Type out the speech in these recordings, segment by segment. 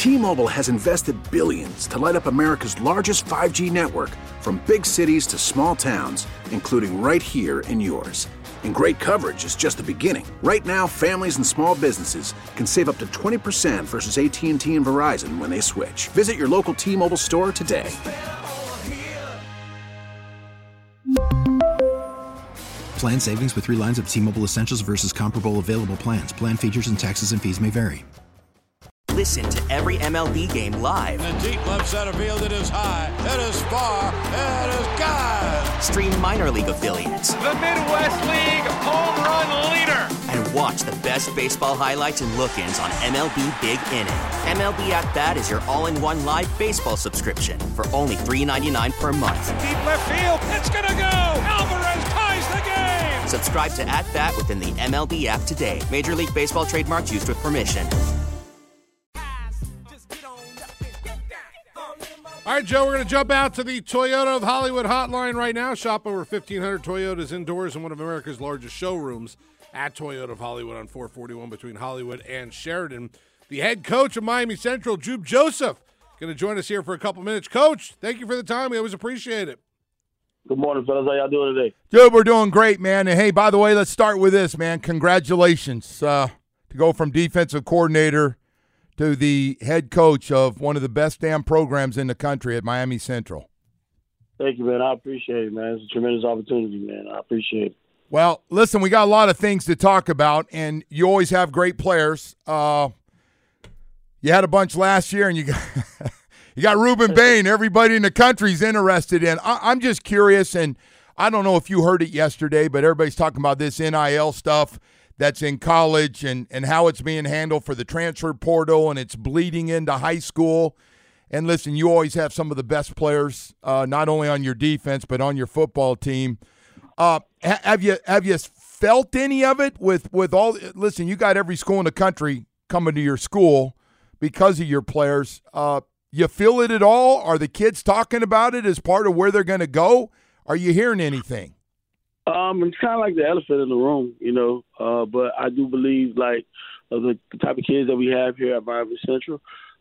T-Mobile has invested billions to light up America's largest 5G network, from big cities to small towns, including right here in yours. And great coverage is just the beginning. Right now, families and small businesses can save up to 20% versus AT&T and Verizon when they switch. Visit your local T-Mobile store today. Plan savings with 3 lines of T-Mobile Essentials versus comparable available plans. Plan features and taxes and fees may vary. Listen to every MLB game live. In the deep left center field, it is high, it is far, it is gone. Stream minor league affiliates. The Midwest League home run leader. And watch the best baseball highlights and look-ins on MLB Big Inning. MLB At Bat is your all-in-one live baseball subscription for only $3.99 per month. Deep left field, it's gonna go. Alvarez ties the game. Subscribe to At Bat within the MLB app today. Major League Baseball trademarks used with permission. All right, Joe, we're going to jump out to the Toyota of Hollywood hotline right now. Shop over 1,500 Toyotas indoors in one of America's largest showrooms at Toyota of Hollywood on 441 between Hollywood and Sheridan. The head coach of Miami Central, Jude Joseph, going to join us here for a couple minutes. Coach, thank you for the time. We always appreciate it. Good morning, fellas. How y'all doing today? Dude, we're doing great, man. And, hey, by the way, let's start with this, man. Congratulations to go from defensive coordinator to the head coach of one of the best damn programs in the country at Miami Central. Thank you, man. I appreciate it, man. It's a tremendous opportunity, man. I appreciate it. Well, listen, we got a lot of things to talk about, and you always have great players. You had a bunch last year, and you got Ruben Bain. Everybody in the country's interested in. I'm just curious, and I don't know if you heard it yesterday, but everybody's talking about this NIL stuff that's in college and how it's being handled for the transfer portal, and it's bleeding into high school. And listen, you always have some of the best players, not only on your defense but on your football team. Have you felt any of it with all? Listen, you got every school in the country coming to your school because of your players. You feel it at all? Are the kids talking about it as part of where they're going to go? Are you hearing anything? It's kind of like the elephant in the room, you know. But I do believe, like, the type of kids that we have here at Miami Central,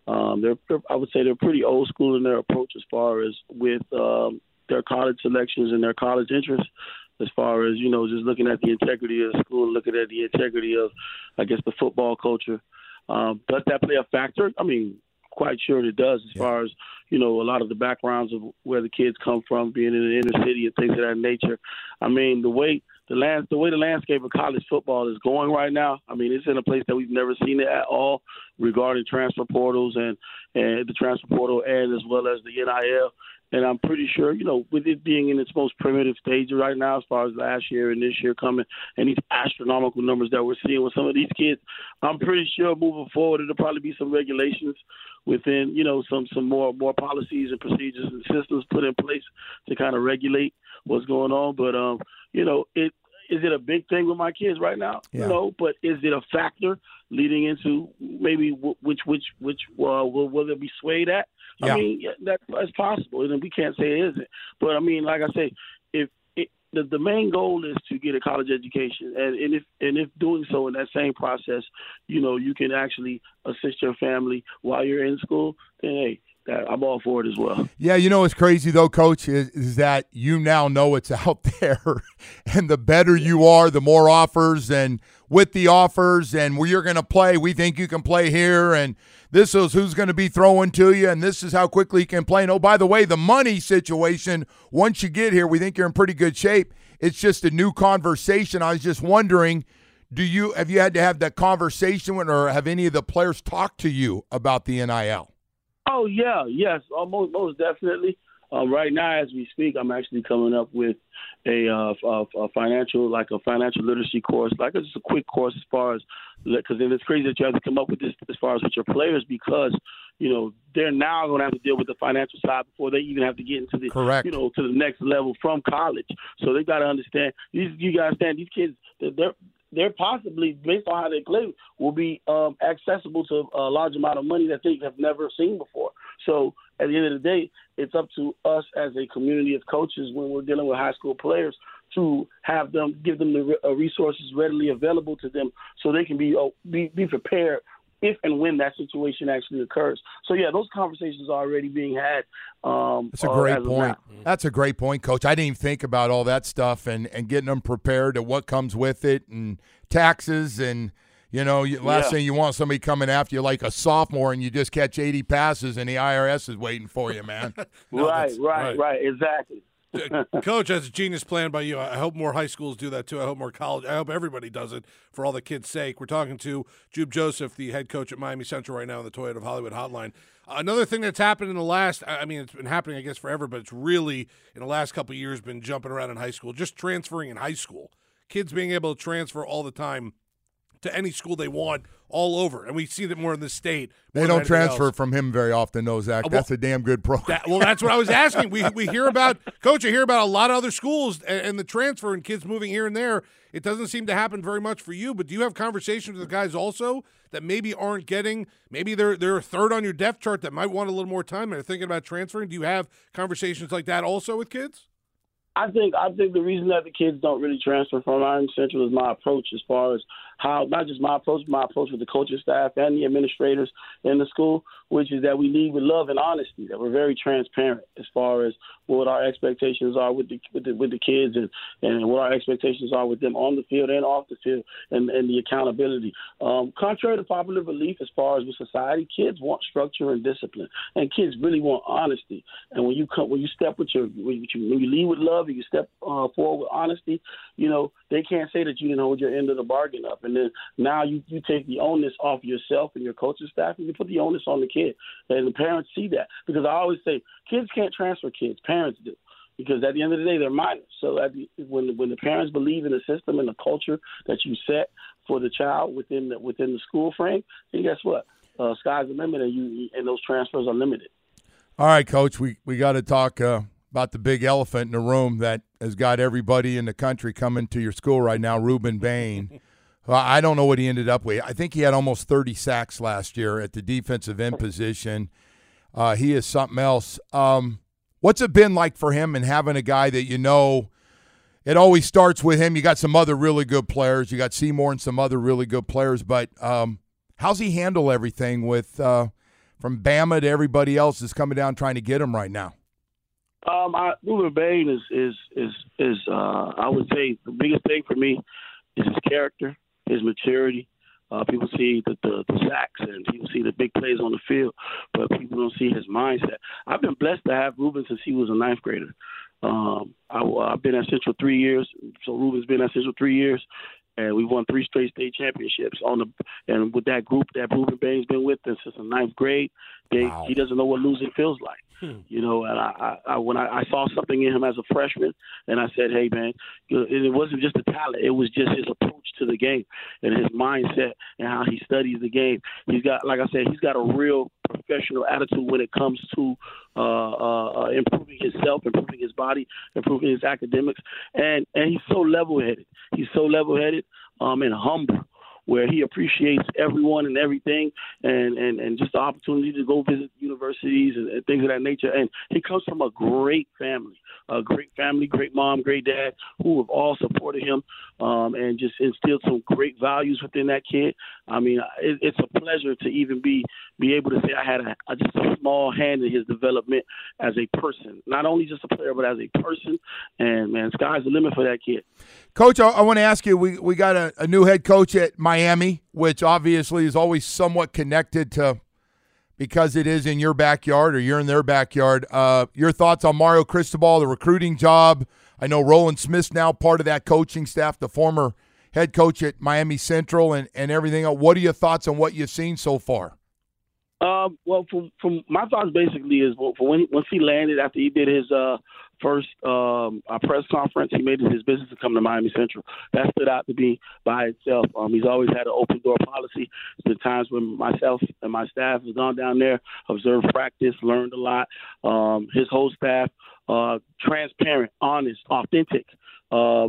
I would say they're pretty old school in their approach as far as with their college selections and their college interests. As far as, you know, just looking at the integrity of the school, looking at the integrity of, I guess, the football culture. Does that play a factor? I mean, quite sure it does, as far as, you know, a lot of the backgrounds of where the kids come from, being in the inner city and things of that nature. I mean, the way the landscape of college football is going right now, I mean, it's in a place that we've never seen it at all regarding transfer portals and the transfer portal, and as well as the NIL. And I'm pretty sure, you know, with it being in its most primitive stage right now, as far as last year and this year coming, and these astronomical numbers that we're seeing with some of these kids, I'm pretty sure moving forward it'll probably be some regulations within, you know, some more policies and procedures and systems put in place to kind of regulate what's going on. But, you know, is it a big thing with my kids right now? Yeah. No, but is it a factor leading into maybe which will it be swayed at? Yeah. I mean, that's possible, and we can't say it isn't. But I mean, like I say, the main goal is to get a college education, and if doing so in that same process, you know, you can actually assist your family while you're in school, then hey, I'm all for it as well. Yeah, you know what's crazy though, Coach, is that you now know it's out there, and the better you are, the more offers, and with the offers and where you're going to play, we think you can play here, and this is who's going to be throwing to you, and this is how quickly you can play. And oh, by the way, the money situation, once you get here, we think you're in pretty good shape. It's just a new conversation. I was just wondering, have you had to have that conversation with, or have any of the players talked to you about the NIL? Oh, yeah, yes, most definitely. Right now, as we speak, I'm actually coming up with a financial literacy course, just a quick course as far as, because then it's crazy that you have to come up with this as far as with your players, because, you know, they're now going to have to deal with the financial side before they even have to get into the, correct, you know, to the next level from college. So they got to understand, these kids, they're possibly, based on how they play, will be accessible to a large amount of money that they have never seen before. So at the end of the day, it's up to us as a community of coaches when we're dealing with high school players to give them the resources readily available to them so they can be prepared if and when that situation actually occurs. So, yeah, those conversations are already being had. That's a great point. That's a great point, Coach. I didn't even think about all that stuff and getting them prepared to what comes with it and taxes and, last thing you want somebody coming after you like a sophomore and you just catch 80 passes and the IRS is waiting for you, man. Right, exactly. Coach, that's a genius plan by you. I hope more high schools do that too. I hope more college. I hope everybody does it for all the kids' sake. We're talking to Jube Joseph, the head coach at Miami Central right now on the Toyota of Hollywood hotline. Another thing that's happened in the last, it's been happening, I guess, forever, but it's really, in the last couple of years, been jumping around in high school, just transferring in high school. Kids being able to transfer all the time to any school they want all over. And we see that more in the state. They don't transfer from him very often, though, Zach. That's a damn good program. That's what I was asking. We hear about, Coach, I hear about a lot of other schools and the transfer and kids moving here and there. It doesn't seem to happen very much for you, but do you have conversations with the guys also that maybe aren't getting, maybe they're third on your depth chart that might want a little more time and are thinking about transferring? Do you have conversations like that also with kids? I think the reason that the kids don't really transfer from Miami Central is my approach as far as how, not just my approach, but my approach with the coaching staff and the administrators in the school, which is that we lead with love and honesty, that we're very transparent as far as what our expectations are with the kids and what our expectations are with them on the field and off the field and the accountability. Contrary to popular belief as far as with society, kids want structure and discipline, and kids really want honesty. And when you step with when you lead with love and you step forward with honesty, they can't say that you didn't hold your end of the bargain up. And then now you take the onus off yourself and your coaching staff, and you put the onus on the kid. And the parents see that, because I always say kids can't transfer kids, parents do. Because at the end of the day, they're minors. So when the parents believe in the system and the culture that you set for the child within the school frame, then guess what? Sky's the limit, and those transfers are limited. All right, Coach, we got to talk about the big elephant in the room that has got everybody in the country coming to your school right now, Rueben Bain. I don't know what he ended up with. I think he had almost 30 sacks last year at the defensive end position. He is something else. What's it been like for him and having a guy that it always starts with him? You got some other really good players. You got Seymour and some other really good players. But how's he handle everything with from Bama to everybody else is coming down trying to get him right now? Rueben Bain is I would say the biggest thing for me is his character, his maturity. People see the sacks and people see the big plays on the field, but people don't see his mindset. I've been blessed to have Rueben since he was a ninth grader. I've been at Central 3 years, so Ruben's been at Central 3 years, and we've won 3 straight state championships. And with that group that Rueben Bain's been with since the ninth grade, he doesn't know what losing feels like. And when I saw something in him as a freshman, and I said, hey, man, it wasn't just the talent. It was just his approach to the game and his mindset and how he studies the game. He's got, like I said, he's got a real professional attitude when it comes to improving himself, improving his body, improving his academics. And he's so level-headed. He's so level-headed and humble, where he appreciates everyone and everything and just the opportunity to go visit universities and things of that nature. And he comes from a great family, great mom, great dad, who have all supported him and just instilled some great values within that kid. I mean, it's a pleasure to even be able to say I had just a small hand in his development as a person, not only just a player, but as a person. And, man, sky's the limit for that kid. Coach, I want to ask you, we got a new head coach at Miami, which obviously is always somewhat connected to, because it is in your backyard or you're in their backyard. Your thoughts on Mario Cristobal, the recruiting job? I know Roland Smith's now part of that coaching staff, the former head coach at Miami Central and everything. What are your thoughts on what you've seen so far? Well, from my thoughts basically is once he landed after he did his first press conference, he made it his business to come to Miami Central. That stood out to me by itself. He's always had an open door policy. There's been times when myself and my staff has gone down there, observed practice, learned a lot. His whole staff, transparent, honest, authentic.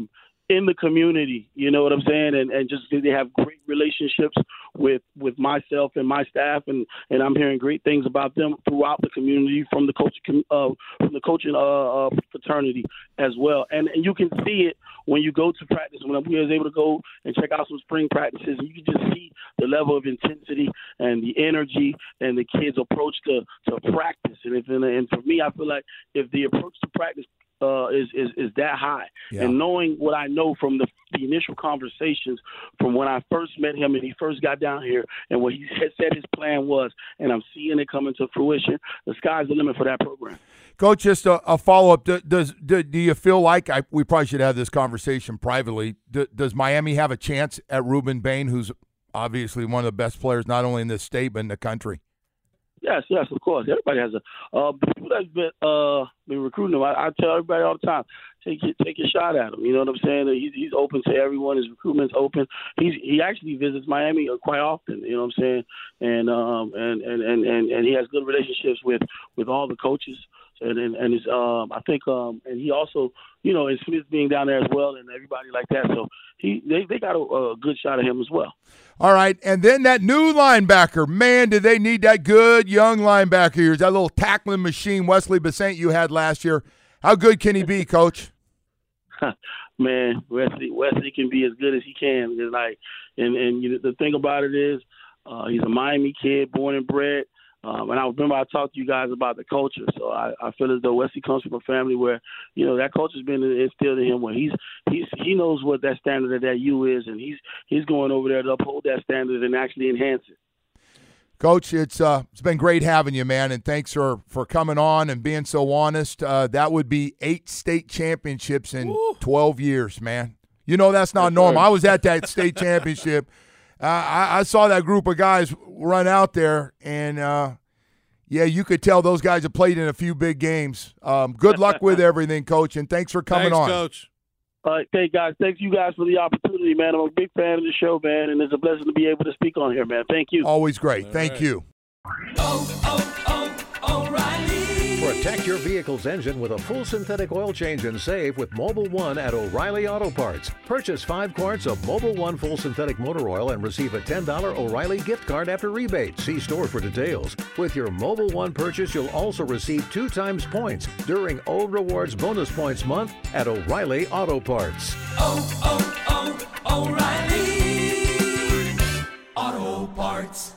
in the community, you know what I'm saying, and just they have great relationships with myself and my staff, and I'm hearing great things about them throughout the community from the coaching fraternity as well, and you can see it when you go to practice. When we was able to go and check out some spring practices, you can just see the level of intensity and the energy and the kids' approach to practice, and for me, I feel like if the approach to practice is that high. Yeah. And knowing what I know from the initial conversations from when I first met him and he first got down here and what he had said his plan was, and I'm seeing it coming to fruition, the sky's the limit for that program. Coach, just a follow-up. Do you feel like we probably should have this conversation privately. Does Miami have a chance at Ruben Bain, who's obviously one of the best players not only in this state but in the country? Yes, of course. Everybody has the people that's been recruiting him. I tell everybody all the time, take a shot at him. You know what I'm saying? He's open to everyone. His recruitment's open. He actually visits Miami quite often. You know what I'm saying? And he has good relationships with all the coaches. And his, I think, and he also, you know, and Smith being down there as well, and everybody like that. So they got a good shot at him as well. All right, and then that new linebacker, man, do they need that good young linebacker? That little tackling machine, Wesley Bissant, you had last year. How good can he be, Coach? Man, Wesley can be as good as he can. And the thing about it is, he's a Miami kid, born and bred. And I remember I talked to you guys about the culture. So I feel as though Wesley comes from a family where, you know, that culture's been instilled in him where he knows what that standard of that U is, and he's going over there to uphold that standard and actually enhance it. Coach, it's been great having you, man, and thanks for coming on and being so honest. That would be 8 state championships in 12 years, man. You know that's not normal. I was at that state championship. I saw that group of guys run out there, and, yeah, you could tell those guys have played in a few big games. Good luck with everything, Coach, and thanks for coming on. Coach. All right, hey, guys, thank you guys for the opportunity, man. I'm a big fan of the show, man, and it's a blessing to be able to speak on here, man. Thank you. Always great. Thank you. O'Reilly. Protect your vehicle's engine with a full synthetic oil change and save with Mobil 1 at O'Reilly Auto Parts. Purchase 5 quarts of Mobil 1 full synthetic motor oil and receive a $10 O'Reilly gift card after rebate. See store for details. With your Mobil 1 purchase, you'll also receive 2 times points during O Rewards Bonus Points Month at O'Reilly Auto Parts. O'Reilly Auto Parts.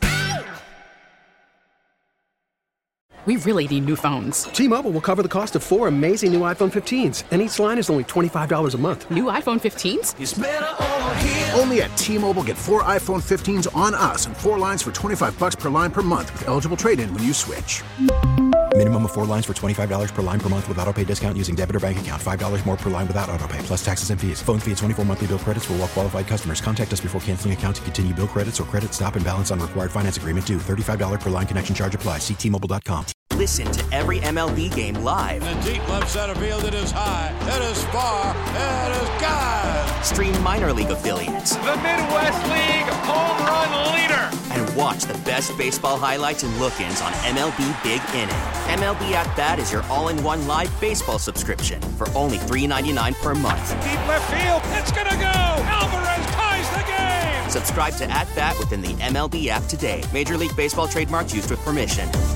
We really need new phones. T-Mobile will cover the cost of 4 amazing new iPhone 15s, and each line is only $25 a month. New iPhone 15s? It's better over here. Only at T-Mobile, get 4 iPhone 15s on us and 4 lines for $25 per line per month with eligible trade-in when you switch. Minimum of 4 lines for $25 per line per month with autopay discount using debit or bank account. $5 more per line without autopay, plus taxes and fees. Phone fee at 24 monthly bill credits for well-qualified customers. Contact us before canceling account to continue bill credits or credit stop and balance on required finance agreement due. $35 per line connection charge applies. See T-Mobile.com. Listen to every MLB game live. In the deep left center field, it is high, it is far, it is gone. Stream minor league affiliates. The Midwest League home run leader. And watch the best baseball highlights and look-ins on MLB Big Inning. MLB At Bat is your all-in-one live baseball subscription for only $3.99 per month. Deep left field, it's gonna go. Alvarez ties the game. Subscribe to At Bat within the MLB app today. Major League Baseball trademarks used with permission.